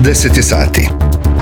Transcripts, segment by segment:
10 je sati.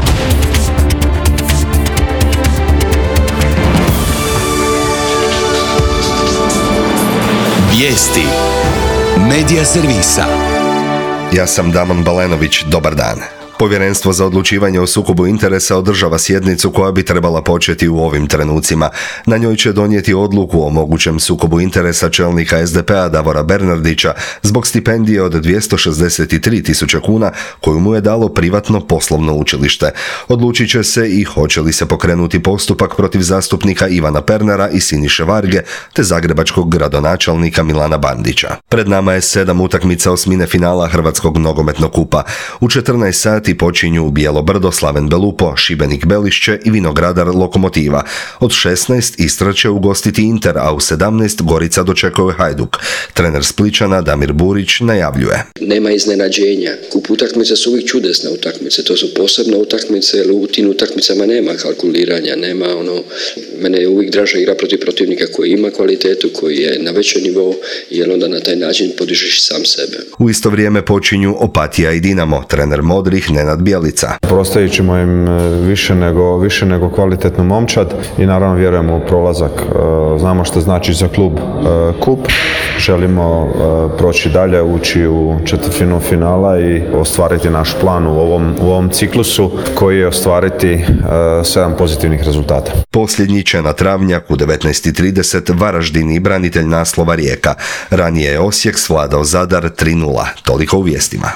Vijesti Medija servisa. Ja sam Damon Balenović, dobar dan. Povjerenstvo za odlučivanje o sukobu interesa održava sjednicu koja bi trebala početi u ovim trenucima. Na njoj će donijeti odluku o mogućem sukobu interesa čelnika SDP-a Davora Bernardića zbog stipendije od 263.000 kuna koju mu je dalo privatno poslovno učilište. Odlučit će se i hoće li se pokrenuti postupak protiv zastupnika Ivana Pernara i Siniše Varge te zagrebačkog gradonačelnika Milana Bandića. Pred nama je 7 utakmica osmine finala Hrvatskog nogometnog kupa. U 14 sati počinju Bijelo Brdo, Slaven Belupo, Šibenik Belišće i Vinogradar Lokomotiva. Od 16 Istra će ugostiti Inter, a u 17 Gorica dočekuje Hajduk. Trener Splićana Damir Burić najavljuje: nema iznenađenja. Kup utakmice su uvijek čudesne utakmice. To su posebne utakmice, jer u tim utakmicama nema kalkuliranja, nema mene je uvijek draže igra protiv protivnika koji ima kvalitetu, koji je na većem nivou, jer onda na taj način podižeš sam sebe. U isto vrijeme počinju Opatija i Dinamo. Trener modrih Nenad Bjelica: Ostavit ćemo im više nego kvalitetnu momčad i naravno vjerujemo u prolazak. Znamo što znači za klub kup. Želimo proći dalje, ući u četvrtfinalu finala i ostvariti naš plan u ovom ciklusu koji je ostvariti 7 pozitivnih rezultata. Posljednji će na travnjak u 19:30 Varaždin i branitelj naslova Rijeka. Ranije je Osijek svladao Zadar 3:0. Toliko u vijestima.